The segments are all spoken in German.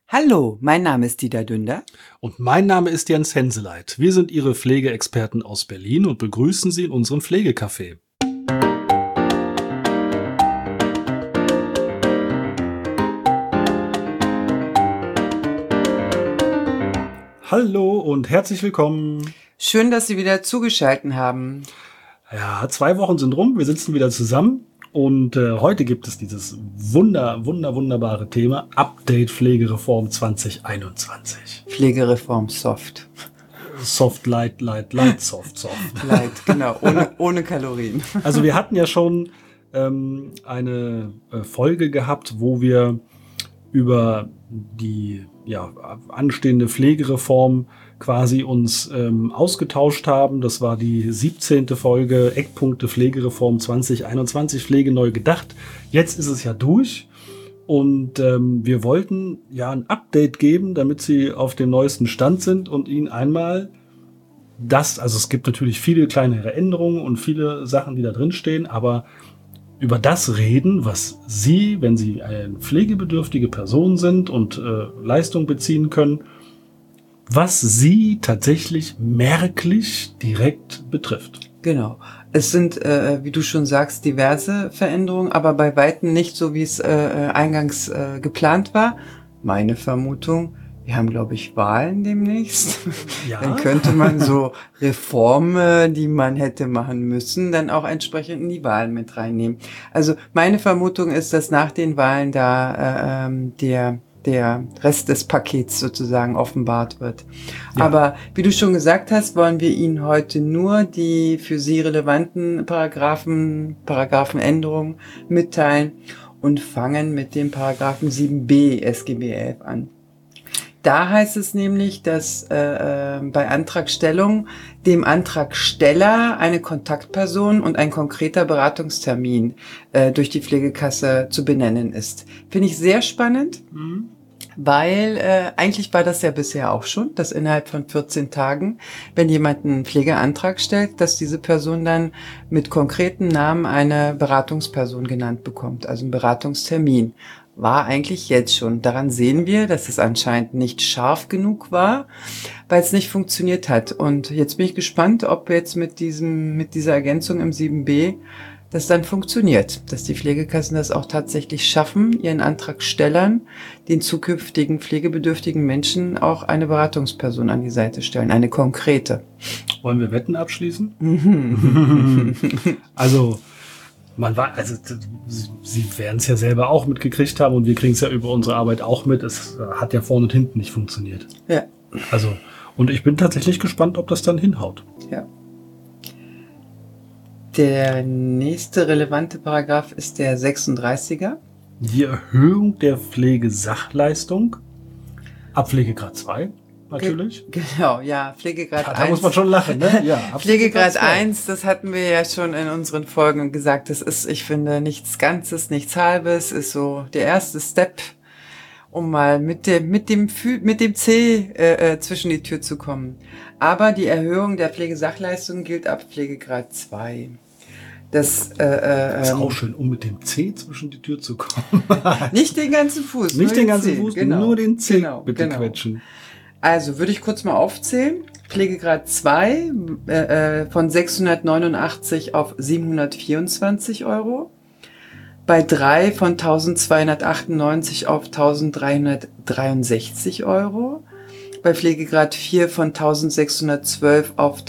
Hallo, mein Name ist Dieter Dünder. Und mein Name ist Jens Henseleit. Wir sind Ihre Pflegeexperten aus Berlin und begrüßen Sie in unserem Pflegecafé. Hallo und herzlich willkommen. Schön, dass Sie wieder zugeschaltet haben. Ja, 2 Wochen sind rum, wir sitzen wieder zusammen und heute gibt es dieses wunderbare Thema Update Pflegereform 2021. Pflegereform Soft. Soft, light, soft. Light, genau, ohne Kalorien. Also wir hatten ja schon eine Folge gehabt, wo wir über die anstehende Pflegereform quasi uns ausgetauscht haben. Das war die 17. Folge Eckpunkte Pflegereform 2021, Pflege neu gedacht. Jetzt ist es ja durch und wir wollten ja ein Update geben, damit Sie auf dem neuesten Stand sind und Ihnen einmal also es gibt natürlich viele kleinere Änderungen und viele Sachen, die da drin stehen, aber über das reden, was Sie, wenn Sie eine pflegebedürftige Person sind und Leistung beziehen können, was Sie tatsächlich merklich direkt betrifft. Genau. Es sind, wie du schon sagst, diverse Veränderungen, aber bei Weitem nicht so, wie es eingangs geplant war. Meine Vermutung: Wir haben, glaube ich, Wahlen demnächst. Ja. Dann könnte man so Reformen, die man hätte machen müssen, dann auch entsprechend in die Wahlen mit reinnehmen. Also meine Vermutung ist, dass nach den Wahlen da der Rest des Pakets sozusagen offenbart wird. Ja. Aber wie du schon gesagt hast, wollen wir Ihnen heute nur die für Sie relevanten Paragraphenänderungen mitteilen und fangen mit dem Paragraphen 7b SGB 11 an. Da heißt es nämlich, dass bei Antragstellung dem Antragsteller eine Kontaktperson und ein konkreter Beratungstermin durch die Pflegekasse zu benennen ist. Finde ich sehr spannend, weil eigentlich war das ja bisher auch schon, dass innerhalb von 14 Tagen, wenn jemand einen Pflegeantrag stellt, dass diese Person dann mit konkreten Namen eine Beratungsperson genannt bekommt, also einen Beratungstermin. War eigentlich jetzt schon. Daran sehen wir, dass es anscheinend nicht scharf genug war, weil es nicht funktioniert hat. Und jetzt bin ich gespannt, ob jetzt mit dieser Ergänzung im 7b das dann funktioniert, dass die Pflegekassen das auch tatsächlich schaffen, ihren Antragstellern, den zukünftigen pflegebedürftigen Menschen auch eine Beratungsperson an die Seite stellen, eine konkrete. Wollen wir Wetten abschließen? Also Sie werden es ja selber auch mitgekriegt haben und wir kriegen es ja über unsere Arbeit auch mit. Es hat ja vorne und hinten nicht funktioniert. Ja. Also, und ich bin tatsächlich gespannt, ob das dann hinhaut. Ja. Der nächste relevante Paragraph ist der 36er. Die Erhöhung der Pflegesachleistung ab Pflegegrad 2. Natürlich. Genau, ja, Pflegegrad 1. Da muss man schon lachen, ne? Ja, Pflegegrad 1, das hatten wir ja schon in unseren Folgen gesagt, das ist, ich finde, nichts Ganzes, nichts Halbes, ist so der erste Step, um mal mit dem C zwischen die Tür zu kommen. Aber die Erhöhung der Pflegesachleistung gilt ab Pflegegrad 2. Das ist auch schön, um mit dem C zwischen die Tür zu kommen. Nicht den ganzen Fuß. Nicht den ganzen Fuß, genau. Nur den C bitte quetschen. Also würde ich kurz mal aufzählen. Pflegegrad 2 von 689 auf 724 Euro. Bei 3 von 1298 auf 1363 Euro. Bei Pflegegrad 4 von 1612 auf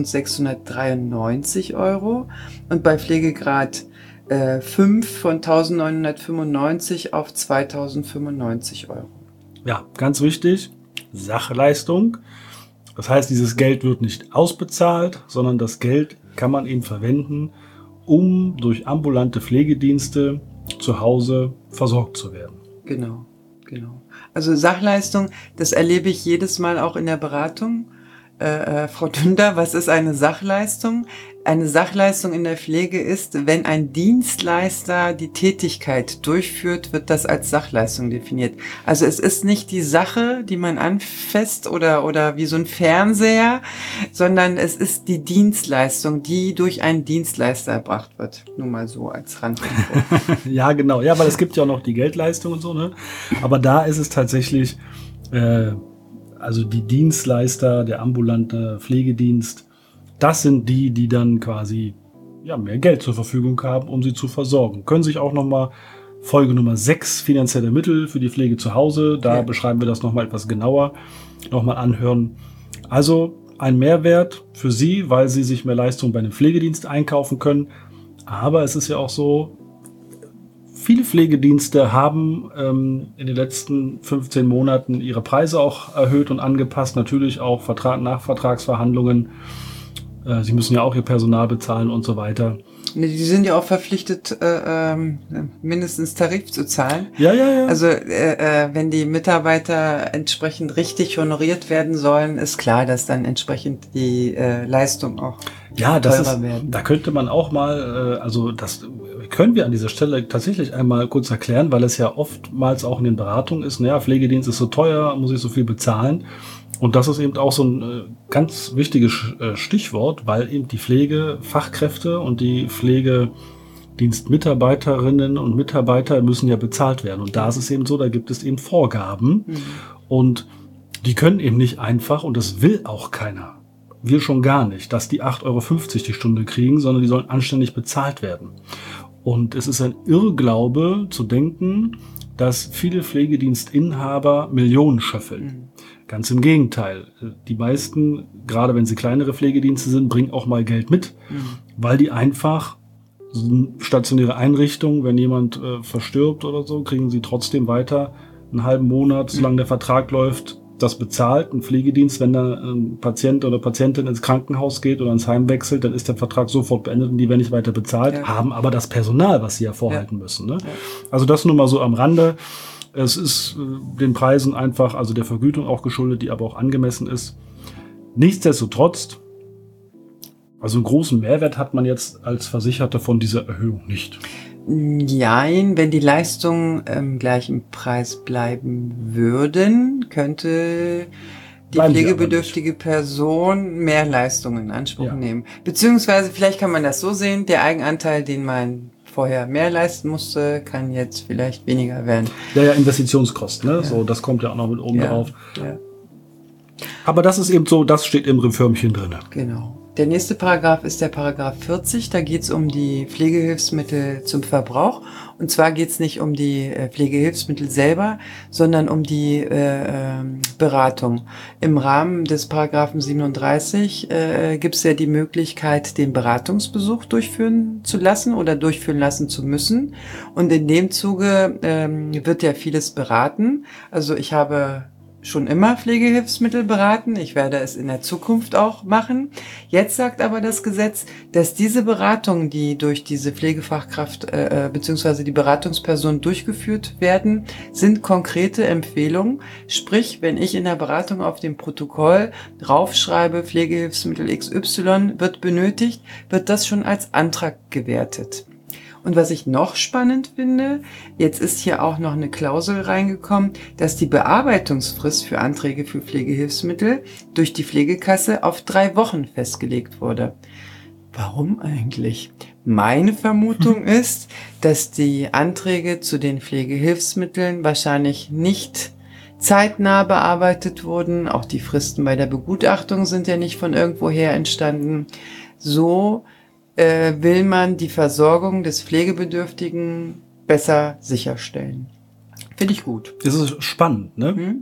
1693 Euro. Und bei Pflegegrad 5 von 1995 auf 2095 Euro. Ja, ganz wichtig. Sachleistung. Das heißt, dieses Geld wird nicht ausbezahlt, sondern das Geld kann man eben verwenden, um durch ambulante Pflegedienste zu Hause versorgt zu werden. Genau. Also Sachleistung, das erlebe ich jedes Mal auch in der Beratung. Frau Dünder, was ist eine Sachleistung? Eine Sachleistung in der Pflege ist, wenn ein Dienstleister die Tätigkeit durchführt, wird das als Sachleistung definiert. Also es ist nicht die Sache, die man anfasst oder wie so ein Fernseher, sondern es ist die Dienstleistung, die durch einen Dienstleister erbracht wird. Nur mal so als Randinfo. Ja, genau. Ja, weil es gibt ja auch noch die Geldleistung und so, ne? Aber da ist es tatsächlich, also die Dienstleister, der ambulante Pflegedienst, das sind die, die dann quasi mehr Geld zur Verfügung haben, um sie zu versorgen. Können sich auch nochmal Folge Nummer 6, finanzielle Mittel für die Pflege zu Hause, da beschreiben wir das nochmal etwas genauer, nochmal anhören. Also ein Mehrwert für Sie, weil Sie sich mehr Leistung bei einem Pflegedienst einkaufen können. Aber es ist ja auch so, viele Pflegedienste haben in den letzten 15 Monaten ihre Preise auch erhöht und angepasst. Natürlich auch Nachvertragsverhandlungen. Sie müssen ja auch ihr Personal bezahlen und so weiter. Die sind ja auch verpflichtet, mindestens Tarif zu zahlen. Ja. Also wenn die Mitarbeiter entsprechend richtig honoriert werden sollen, ist klar, dass dann entsprechend die Leistung auch teurer werden. Da könnte man auch mal, also das können wir an dieser Stelle tatsächlich einmal kurz erklären, weil es ja oftmals auch in den Beratungen ist, naja, Pflegedienst ist so teuer, muss ich so viel bezahlen. Und das ist eben auch so ein ganz wichtiges Stichwort, weil eben die Pflegefachkräfte und die Pflegedienstmitarbeiterinnen und Mitarbeiter müssen ja bezahlt werden. Und da ist es eben so, da gibt es eben Vorgaben. Und die können eben nicht einfach, und das will auch keiner, wir schon gar nicht, dass die 8,50 Euro die Stunde kriegen, sondern die sollen anständig bezahlt werden. Und es ist ein Irrglaube zu denken, dass viele Pflegedienstinhaber Millionen schöffeln. Ganz im Gegenteil. Die meisten, gerade wenn sie kleinere Pflegedienste sind, bringen auch mal Geld mit, weil die einfach stationäre Einrichtungen, wenn jemand verstirbt oder so, kriegen sie trotzdem weiter einen halben Monat, solange der Vertrag läuft, das bezahlt. Ein Pflegedienst, wenn da ein Patient oder Patientin ins Krankenhaus geht oder ins Heim wechselt, dann ist der Vertrag sofort beendet und die werden nicht weiter bezahlt, haben aber das Personal, was sie ja vorhalten müssen. Ne? Ja. Also das nur mal so am Rande. Es ist den Preisen einfach, also der Vergütung auch geschuldet, die aber auch angemessen ist. Nichtsdestotrotz, also einen großen Mehrwert hat man jetzt als Versicherter von dieser Erhöhung nicht. Nein, wenn die Leistungen im gleichen Preis bleiben würden, könnte die pflegebedürftige Person mehr Leistungen in Anspruch nehmen. Beziehungsweise, vielleicht kann man das so sehen, der Eigenanteil, den man vorher mehr leisten musste, kann jetzt vielleicht weniger werden. Ja, Investitionskosten, ne? Ja. So, das kommt ja auch noch mit oben drauf. Ja. Aber das ist eben so, das steht im Reformchen drin. Genau. Der nächste Paragraph ist der Paragraph 40. Da geht es um die Pflegehilfsmittel zum Verbrauch. Und zwar geht es nicht um die Pflegehilfsmittel selber, sondern um die Beratung. Im Rahmen des Paragraphen 37 gibt es ja die Möglichkeit, den Beratungsbesuch durchführen zu lassen oder durchführen lassen zu müssen. Und in dem Zuge wird ja vieles beraten. Also ich habe schon immer Pflegehilfsmittel beraten. Ich werde es in der Zukunft auch machen. Jetzt sagt aber das Gesetz, dass diese Beratungen, die durch diese Pflegefachkraft bzw. die Beratungsperson durchgeführt werden, sind konkrete Empfehlungen. Sprich, wenn ich in der Beratung auf dem Protokoll draufschreibe, Pflegehilfsmittel XY wird benötigt, wird das schon als Antrag gewertet. Und was ich noch spannend finde, jetzt ist hier auch noch eine Klausel reingekommen, dass die Bearbeitungsfrist für Anträge für Pflegehilfsmittel durch die Pflegekasse auf 3 Wochen festgelegt wurde. Warum eigentlich? Meine Vermutung ist, dass die Anträge zu den Pflegehilfsmitteln wahrscheinlich nicht zeitnah bearbeitet wurden. Auch die Fristen bei der Begutachtung sind ja nicht von irgendwoher entstanden. So will man die Versorgung des Pflegebedürftigen besser sicherstellen. Finde ich gut. Das ist spannend, ne?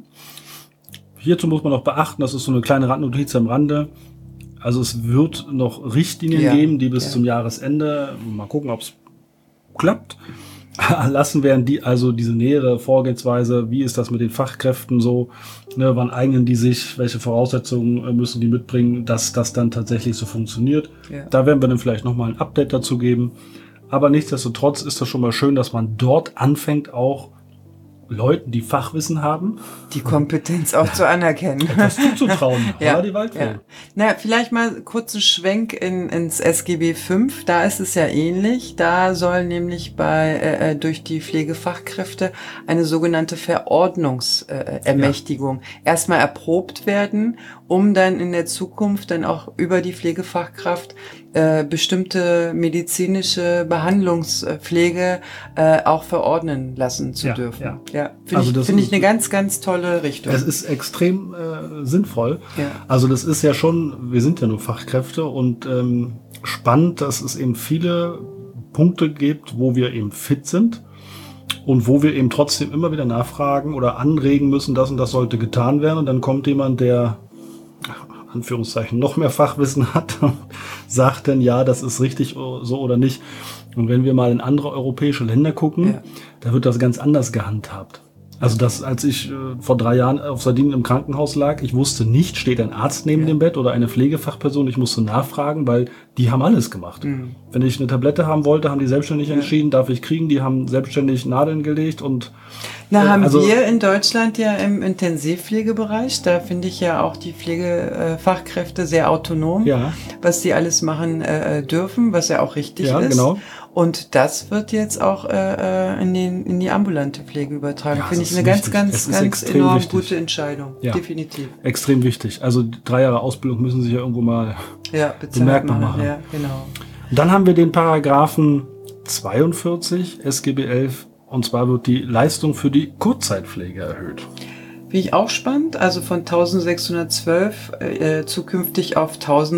Hierzu muss man auch beachten, das ist so eine kleine Randnotiz am Rande. Also es wird noch Richtlinien geben, die bis zum Jahresende, mal gucken, ob es klappt, erlassen werden, die also diese nähere Vorgehensweise, wie ist das mit den Fachkräften so, ne, wann eignen die sich, welche Voraussetzungen müssen die mitbringen, dass das dann tatsächlich so funktioniert. Ja. Da werden wir dann vielleicht nochmal ein Update dazu geben. Aber nichtsdestotrotz ist das schon mal schön, dass man dort anfängt, auch Leuten, die Fachwissen haben, die Kompetenz auch zu anerkennen. etwas zuzutrauen. Ja, die Waldfee. ja. Na, vielleicht mal kurz einen Schwenk ins SGB V. Da ist es ja ähnlich. Da soll nämlich durch die Pflegefachkräfte eine sogenannte Verordnungsermächtigung erstmal erprobt werden, um dann in der Zukunft dann auch über die Pflegefachkraft bestimmte medizinische Behandlungspflege auch verordnen lassen zu dürfen. Ja, finde ich eine ganz, ganz tolle Richtung. Es ist extrem sinnvoll. Ja. Also das ist ja schon, wir sind ja nur Fachkräfte und spannend, dass es eben viele Punkte gibt, wo wir eben fit sind und wo wir eben trotzdem immer wieder nachfragen oder anregen müssen, das und das sollte getan werden. Und dann kommt jemand, der Anführungszeichen noch mehr Fachwissen hat und sagt dann, ja, das ist richtig so oder nicht. Und wenn wir mal in andere europäische Länder gucken, da wird das ganz anders gehandhabt. Also als ich vor 3 Jahren auf Sardinien im Krankenhaus lag, ich wusste nicht, steht ein Arzt neben dem Bett oder eine Pflegefachperson, ich musste nachfragen, weil die haben alles gemacht. Mhm. Wenn ich eine Tablette haben wollte, haben die selbstständig entschieden, darf ich kriegen, die haben selbstständig Nadeln gelegt und wir in Deutschland ja im Intensivpflegebereich, da finde ich ja auch die Pflegefachkräfte sehr autonom, was die alles machen dürfen, was ja auch richtig ist. Genau. Und das wird jetzt auch in die ambulante Pflege übertragen. Finde ich eine ganz enorm gute Entscheidung. Ja. Definitiv. Extrem wichtig. Also 3 Jahre Ausbildung müssen sich ja irgendwo mal bemerkbar machen. Ja, genau. Und dann haben wir den Paragraphen 42 SGB 11. Und zwar wird die Leistung für die Kurzzeitpflege erhöht. Finde ich auch spannend. Also von 1612 zukünftig auf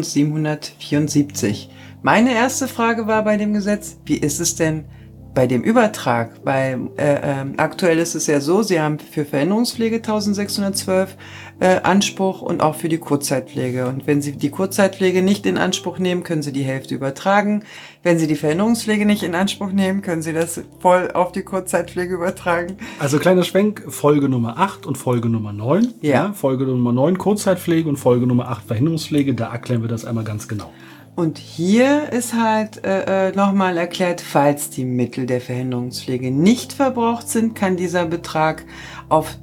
1774. Meine erste Frage war bei dem Gesetz, wie ist es denn bei dem Übertrag? Weil aktuell ist es ja so, Sie haben für Veränderungspflege 1612 Anspruch und auch für die Kurzzeitpflege. Und wenn Sie die Kurzzeitpflege nicht in Anspruch nehmen, können Sie die Hälfte übertragen. Wenn Sie die Veränderungspflege nicht in Anspruch nehmen, können Sie das voll auf die Kurzzeitpflege übertragen. Also kleiner Schwenk, Folge Nummer 8 und Folge Nummer 9. Ja. Folge Nummer 9 Kurzzeitpflege und Folge Nummer 8 Verhinderungspflege. Da erklären wir das einmal ganz genau. Und hier ist halt nochmal erklärt, falls die Mittel der Verhinderungspflege nicht verbraucht sind, kann dieser Betrag auf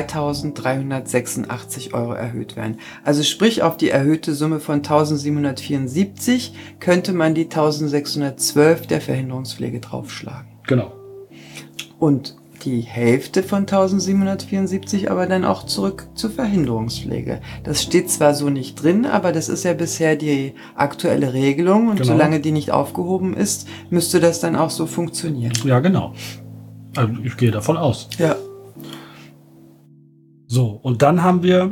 3.386 € erhöht werden. Also sprich, auf die erhöhte Summe von 1.774 könnte man die 1.612 der Verhinderungspflege draufschlagen. Genau. Und die Hälfte von 1.774 aber dann auch zurück zur Verhinderungspflege. Das steht zwar so nicht drin, aber das ist ja bisher die aktuelle Regelung und solange die nicht aufgehoben ist, müsste das dann auch so funktionieren. Ja, genau. Also ich gehe davon aus. Ja. So, und dann haben wir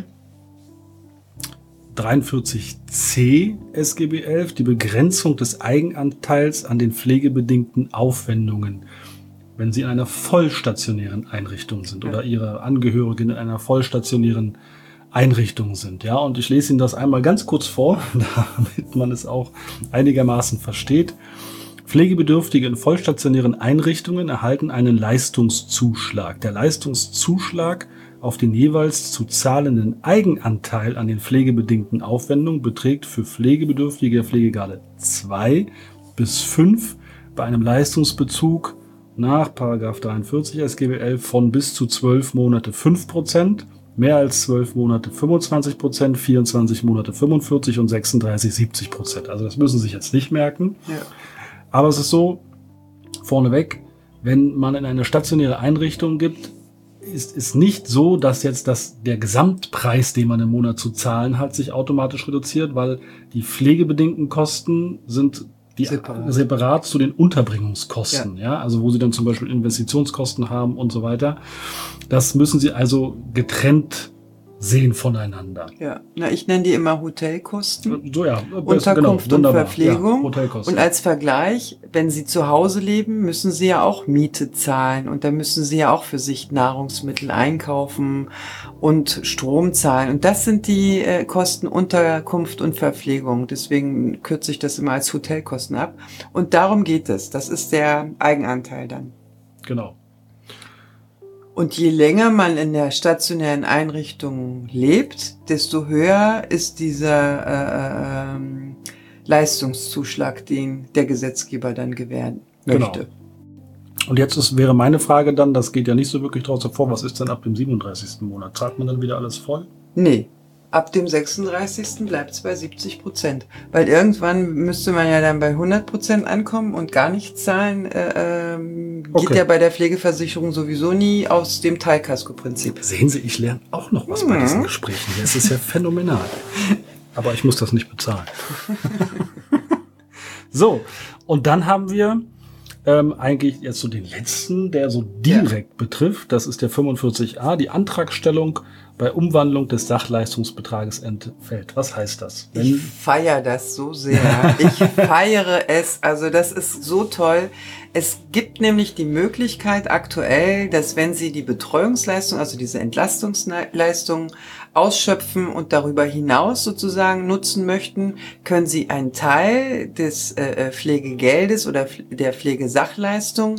43c SGB 11, die Begrenzung des Eigenanteils an den pflegebedingten Aufwendungen, wenn Sie in einer vollstationären Einrichtung sind oder Ihre Angehörigen in einer vollstationären Einrichtung sind. Ja, und ich lese Ihnen das einmal ganz kurz vor, damit man es auch einigermaßen versteht. Pflegebedürftige in vollstationären Einrichtungen erhalten einen Leistungszuschlag. Der Leistungszuschlag auf den jeweils zu zahlenden Eigenanteil an den pflegebedingten Aufwendungen beträgt für Pflegebedürftige der Pflegegrade 2 bis 5 bei einem Leistungsbezug nach § 43 SGB 11 von bis zu 12 Monate 5%, mehr als 12 Monate 25%, 24 Monate 45% und 36 70%. Also das müssen Sie sich jetzt nicht merken. Ja. Aber es ist so, vorneweg, wenn man in eine stationäre Einrichtung gibt, ist es nicht so, dass jetzt der Gesamtpreis, den man im Monat zu zahlen hat, sich automatisch reduziert, weil die pflegebedingten Kosten sind separat zu den Unterbringungskosten, ja, also wo Sie dann zum Beispiel Investitionskosten haben und so weiter. Das müssen Sie also getrennt sehen voneinander. Ja, ich nenne die immer Hotelkosten. So, ja, Unterkunft und Verpflegung. Ja, Hotelkosten. Und als Vergleich, wenn Sie zu Hause leben, müssen Sie ja auch Miete zahlen und da müssen Sie ja auch für sich Nahrungsmittel einkaufen und Strom zahlen. Und das sind die Kosten Unterkunft und Verpflegung. Deswegen kürze ich das immer als Hotelkosten ab. Und darum geht es. Das ist der Eigenanteil dann. Genau. Und je länger man in der stationären Einrichtung lebt, desto höher ist dieser Leistungszuschlag, den der Gesetzgeber dann gewähren möchte. Genau. Und jetzt wäre meine Frage dann, das geht ja nicht so wirklich draus hervor, was ist denn ab dem 37. Monat? Zahlt man dann wieder alles voll? Nee. Ab dem 36. bleibt es bei 70%. Weil irgendwann müsste man ja dann bei 100% ankommen und gar nichts zahlen. Geht ja bei der Pflegeversicherung sowieso nie aus dem Teilkasko-Prinzip. Sehen Sie, ich lerne auch noch was bei diesen Gesprächen. Das ist ja phänomenal. Aber ich muss das nicht bezahlen. So, und dann haben wir eigentlich jetzt so den letzten, der so direkt betrifft. Das ist der 45a, die Antragstellung bei Umwandlung des Sachleistungsbetrages entfällt. Was heißt das? Ich feiere das so sehr. Ich feiere es. Also das ist so toll. Es gibt nämlich die Möglichkeit aktuell, dass wenn Sie die Betreuungsleistung, also diese Entlastungsleistung ausschöpfen und darüber hinaus sozusagen nutzen möchten, können Sie einen Teil des Pflegegeldes oder der Pflegesachleistung,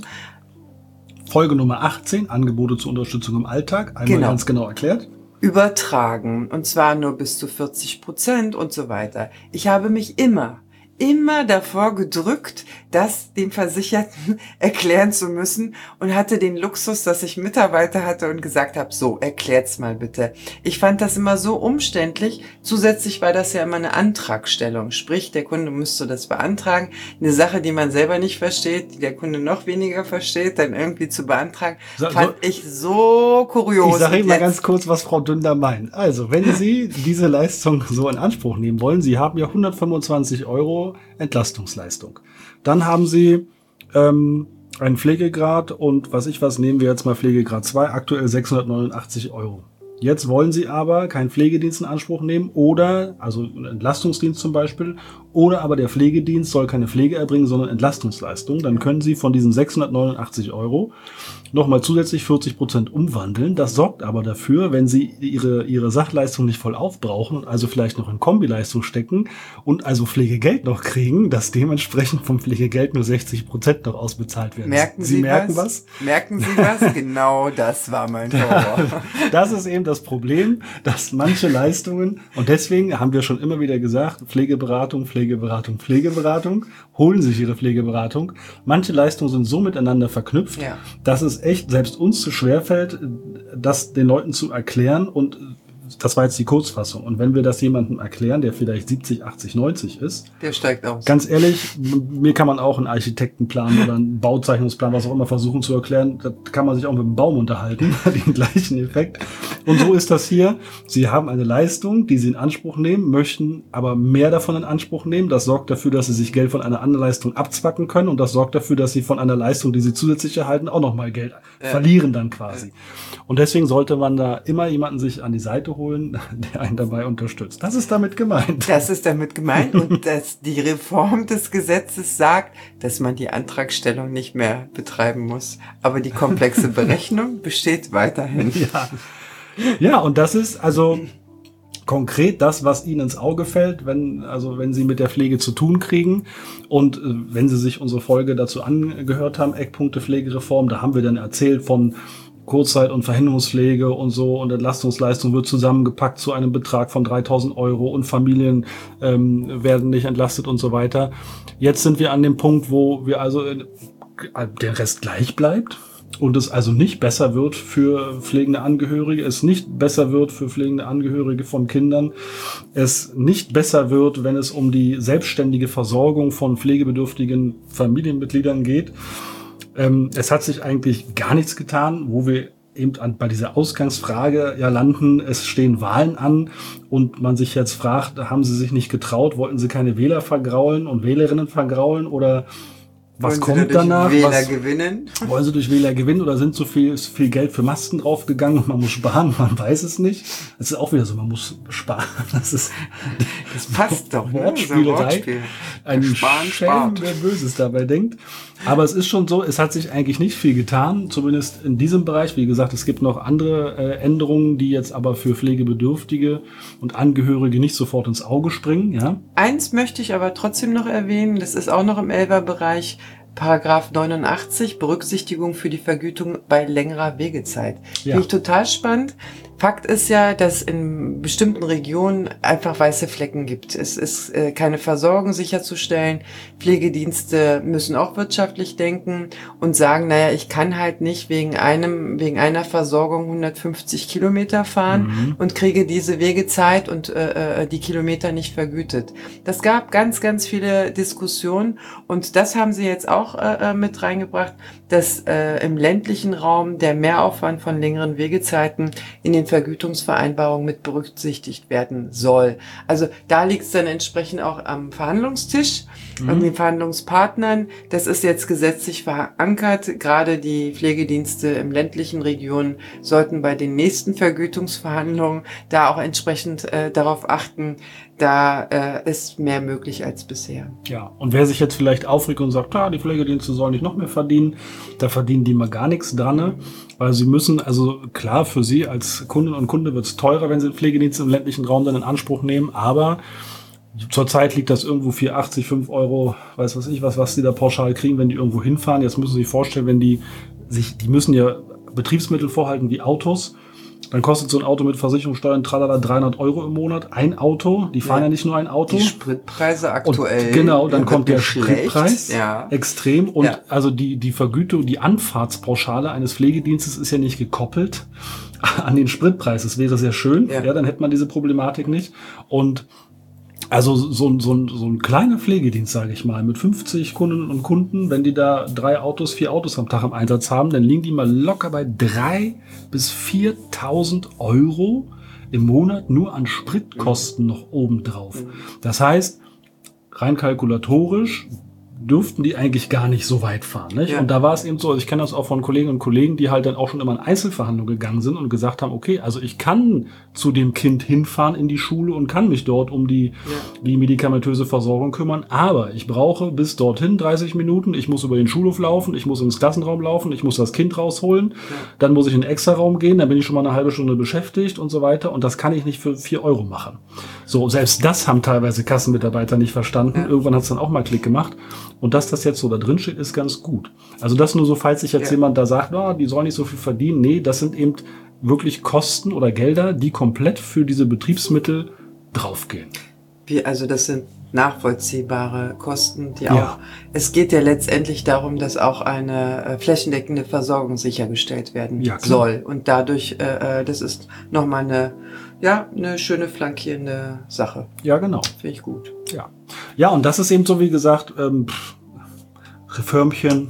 Folge Nummer 18, Angebote zur Unterstützung im Alltag, einmal ganz genau erklärt, übertragen. Und zwar nur bis zu 40% und so weiter. Ich habe mich immer davor gedrückt, das dem Versicherten erklären zu müssen und hatte den Luxus, dass ich Mitarbeiter hatte und gesagt habe, so, erklärt's mal bitte. Ich fand das immer so umständlich. Zusätzlich war das ja immer eine Antragstellung. Sprich, der Kunde müsste das beantragen. Eine Sache, die man selber nicht versteht, die der Kunde noch weniger versteht, dann irgendwie zu beantragen, fand ich so kurios. Ich sage Ihnen mal ganz kurz, was Frau Dünder meint. Also, wenn Sie diese Leistung so in Anspruch nehmen wollen, Sie haben ja 125 € Entlastungsleistung. Dann haben Sie einen Pflegegrad und nehmen wir jetzt mal Pflegegrad 2, aktuell 689 €. Jetzt wollen Sie aber keinen Pflegedienst in Anspruch nehmen oder, also einen Entlastungsdienst zum Beispiel, oder aber der Pflegedienst soll keine Pflege erbringen, sondern Entlastungsleistung. Dann können Sie von diesen 689 € nochmal zusätzlich 40% umwandeln. Das sorgt aber dafür, wenn Sie Ihre Sachleistung nicht voll aufbrauchen und also vielleicht noch in Kombileistung stecken und also Pflegegeld noch kriegen, dass dementsprechend vom Pflegegeld nur 60% noch ausbezahlt werden. Merken Sie was? Merken Sie was? Genau das war mein Horror. Das ist eben das Problem, dass manche Leistungen, und deswegen haben wir schon immer wieder gesagt, Pflegeberatung, holen sich Ihre Pflegeberatung. Manche Leistungen sind so miteinander verknüpft, dass es echt selbst uns zu schwer fällt, das den Leuten zu erklären, und das war jetzt die Kurzfassung. Und wenn wir das jemandem erklären, der vielleicht 70, 80, 90 ist, der steigt aus. Ganz ehrlich, mir kann man auch einen Architektenplan oder einen Bauzeichnungsplan, was auch immer, versuchen zu erklären. Da kann man sich auch mit dem Baum unterhalten, den gleichen Effekt. Und so ist das hier. Sie haben eine Leistung, die Sie in Anspruch nehmen, möchten aber mehr davon in Anspruch nehmen. Das sorgt dafür, dass Sie sich Geld von einer anderen Leistung abzwacken können, und das sorgt dafür, dass Sie von einer Leistung, die Sie zusätzlich erhalten, auch nochmal Geld verlieren dann quasi. Und deswegen sollte man da immer jemanden sich an die Seite holen, der einen dabei unterstützt. Das ist damit gemeint. Das ist damit gemeint, und dass die Reform des Gesetzes sagt, dass man die Antragstellung nicht mehr betreiben muss. Aber die komplexe Berechnung besteht weiterhin. Ja, und das ist also konkret das, was Ihnen ins Auge fällt, wenn Sie mit der Pflege zu tun kriegen. Und wenn Sie sich unsere Folge dazu angehört haben, Eckpunkte Pflegereform, da haben wir dann erzählt von Kurzzeit- und Verhinderungspflege und so, und Entlastungsleistung wird zusammengepackt zu einem Betrag von 3.000 € und Familien werden nicht entlastet und so weiter. Jetzt sind wir an dem Punkt, wo wir also der Rest gleich bleibt und es also nicht besser wird für pflegende Angehörige, es nicht besser wird für pflegende Angehörige von Kindern, es nicht besser wird, wenn es um die selbstständige Versorgung von pflegebedürftigen Familienmitgliedern geht. Es hat sich eigentlich gar nichts getan, wo wir eben bei dieser Ausgangsfrage landen. Es stehen Wahlen an und man sich jetzt fragt, haben Sie sich nicht getraut, wollten Sie keine Wähler vergraulen und Wählerinnen vergraulen, oder was kommt danach? Wähler gewinnen? Wollen Sie durch Wähler gewinnen, oder sind so viel Geld für Masken draufgegangen und man muss sparen? Man weiß es nicht. Es ist auch wieder so, man muss sparen. Das passt doch, Wortspielerei. Ein Schelm, wer Böses dabei denkt. Aber es ist schon so, es hat sich eigentlich nicht viel getan, zumindest in diesem Bereich. Wie gesagt, es gibt noch andere Änderungen, die jetzt aber für Pflegebedürftige und Angehörige nicht sofort ins Auge springen. Ja? Eins möchte ich aber trotzdem noch erwähnen, das ist auch noch im 11er-Bereich, Paragraph 89, Berücksichtigung für die Vergütung bei längerer Wegezeit. Finde ich total spannend. Fakt ist ja, dass in bestimmten Regionen einfach weiße Flecken gibt. Es ist keine Versorgung sicherzustellen. Pflegedienste müssen auch wirtschaftlich denken und sagen, naja, ich kann halt nicht wegen einer Versorgung 150 Kilometer fahren und kriege diese Wegezeit und die Kilometer nicht vergütet. Das gab ganz, ganz viele Diskussionen und das haben sie jetzt auch mit reingebracht, dass im ländlichen Raum der Mehraufwand von längeren Wegezeiten in den Vergütungsvereinbarungen mit berücksichtigt werden soll. Also da liegt es dann entsprechend auch am Verhandlungstisch und den Verhandlungspartnern. Das ist jetzt gesetzlich verankert. Gerade die Pflegedienste im ländlichen Regionen sollten bei den nächsten Vergütungsverhandlungen da auch entsprechend darauf achten, da ist mehr möglich als bisher. Ja, und wer sich jetzt vielleicht aufregt und sagt, die Pflegedienste sollen nicht noch mehr verdienen, da verdienen die mal gar nichts dran, ne? Weil sie müssen, also klar, für sie als Kundin und Kunde wird es teurer, wenn sie den Pflegedienst im ländlichen Raum dann in Anspruch nehmen, aber zurzeit liegt das irgendwo 4,80, 5 Euro, weiß was ich, was die da pauschal kriegen, wenn die irgendwo hinfahren. Jetzt müssen Sie sich vorstellen, wenn die müssen ja Betriebsmittel vorhalten wie Autos. Dann kostet so ein Auto mit Versicherungssteuern, tralala, 300 Euro im Monat. Ein Auto, die fahren ja nicht nur ein Auto. Die Spritpreise aktuell. Und genau, dann kommt der Spritpreis. Ja. Extrem. Und also die Vergütung, die Anfahrtspauschale eines Pflegedienstes ist ja nicht gekoppelt an den Spritpreis. Das wäre sehr schön. Ja, dann hätte man diese Problematik nicht. Und also so ein kleiner Pflegedienst, sage ich mal, mit 50 Kundinnen und Kunden, wenn die da 4 Autos am Tag im Einsatz haben, dann liegen die mal locker bei 3.000 bis 4.000 Euro im Monat nur an Spritkosten noch obendrauf. Das heißt, rein kalkulatorisch dürften die eigentlich gar nicht so weit fahren. Nicht? Ja. Und da war es eben so, also ich kenne das auch von Kolleginnen und Kollegen, die halt dann auch schon immer in Einzelverhandlungen gegangen sind und gesagt haben, okay, also ich kann zu dem Kind hinfahren in die Schule und kann mich dort um die medikamentöse Versorgung kümmern, aber ich brauche bis dorthin 30 Minuten, ich muss über den Schulhof laufen, ich muss ins Klassenraum laufen, ich muss das Kind rausholen, dann muss ich in den Extraraum gehen, dann bin ich schon mal eine halbe Stunde beschäftigt und so weiter und das kann ich nicht für 4 Euro machen. So, selbst das haben teilweise Kassenmitarbeiter nicht verstanden. Irgendwann hat es dann auch mal Klick gemacht. Und dass das jetzt so da drin steht, ist ganz gut. Also das nur so, falls sich jetzt jemand da sagt, die sollen nicht so viel verdienen. Nee, das sind eben wirklich Kosten oder Gelder, die komplett für diese Betriebsmittel draufgehen. Also das sind nachvollziehbare Kosten, die auch, es geht ja letztendlich darum, dass auch eine flächendeckende Versorgung sichergestellt werden soll. Und dadurch, das ist nochmal eine schöne flankierende Sache. Ja, genau. Finde ich gut. Ja, und das ist eben so, wie gesagt, Reformchen.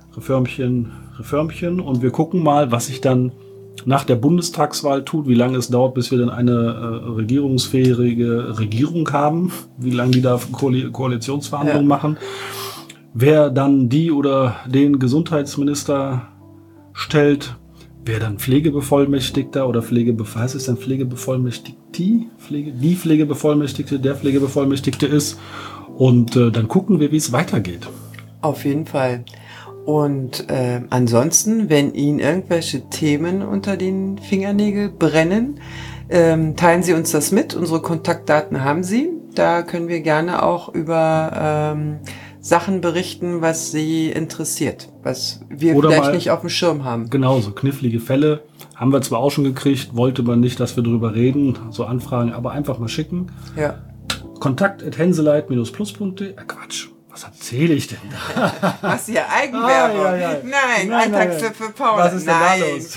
Und wir gucken mal, was sich dann nach der Bundestagswahl tut, wie lange es dauert, bis wir dann eine regierungsfähige Regierung haben, wie lange die da Koalitionsverhandlungen machen, wer dann die oder den Gesundheitsminister stellt, wer dann Pflegebevollmächtigter oder heißt es dann Pflegebevollmächtigte, die Pflegebevollmächtigte, der Pflegebevollmächtigte ist und dann gucken wir, wie es weitergeht. Auf jeden Fall. Und ansonsten, wenn Ihnen irgendwelche Themen unter den Fingernägeln brennen, teilen Sie uns das mit. Unsere Kontaktdaten haben Sie. Da können wir gerne auch über Sachen berichten, was Sie interessiert, was wir oder vielleicht nicht auf dem Schirm haben. Genau, so knifflige Fälle haben wir zwar auch schon gekriegt, wollte man nicht, dass wir drüber reden, so Anfragen, aber einfach mal schicken. Ja. Kontakt@henseleit-plus.de. Quatsch. Was erzähle ich denn da? Was hier Eigenwerbung? Nein, Alltagstipp für Paul. Was ist denn da los?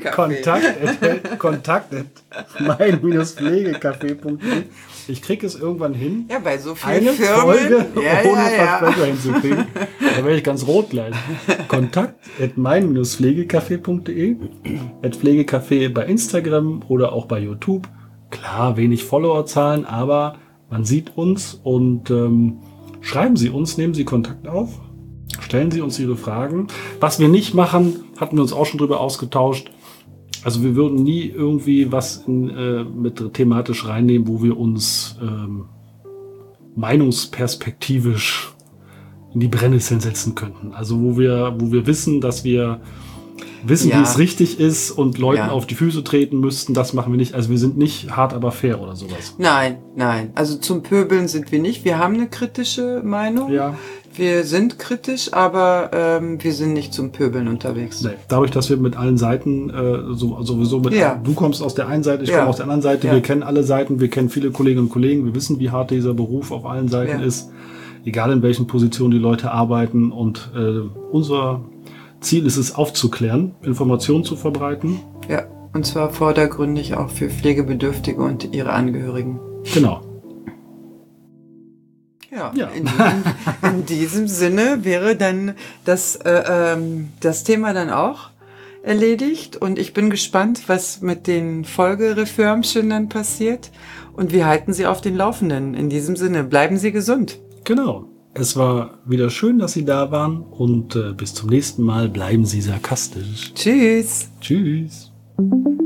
Kontakt@mein-pflegecafé.de. Ich kriege es irgendwann hin. Ja, bei so vielen eine Firmen. Folge ohne Versprecher hinzukriegen. Da werde ich ganz rot gleich. Kontakt@mein-pflegecafé.de. @Pflegecafé bei Instagram oder auch bei YouTube. Klar, wenig Followerzahlen, aber man sieht uns und schreiben Sie uns, nehmen Sie Kontakt auf, stellen Sie uns Ihre Fragen. Was wir nicht machen, hatten wir uns auch schon drüber ausgetauscht. Also wir würden nie irgendwie was mit thematisch reinnehmen, wo wir uns meinungsperspektivisch in die Brennnesseln setzen könnten. Also wo wir wissen, dass wir wissen, wie es richtig ist und Leuten auf die Füße treten müssten, das machen wir nicht. Also wir sind nicht hart, aber fair oder sowas. Nein. Also zum Pöbeln sind wir nicht. Wir haben eine kritische Meinung. Ja. Wir sind kritisch, aber wir sind nicht zum Pöbeln unterwegs. Nee, dadurch, dass wir mit allen Seiten sowieso mit, du kommst aus der einen Seite, ich komme aus der anderen Seite, wir kennen alle Seiten, wir kennen viele Kolleginnen und Kollegen, wir wissen, wie hart dieser Beruf auf allen Seiten ist, egal in welchen Positionen die Leute arbeiten, und unser Ziel ist es, aufzuklären, Informationen zu verbreiten. Ja, und zwar vordergründig auch für Pflegebedürftige und ihre Angehörigen. Genau. Ja. In diesem Sinne wäre dann das Thema dann auch erledigt, und ich bin gespannt, was mit den Folgereförmchen dann passiert, und wir halten Sie auf den Laufenden. In diesem Sinne, bleiben Sie gesund. Genau. Es war wieder schön, dass Sie da waren, und bis zum nächsten Mal bleiben Sie sarkastisch. Tschüss. Tschüss.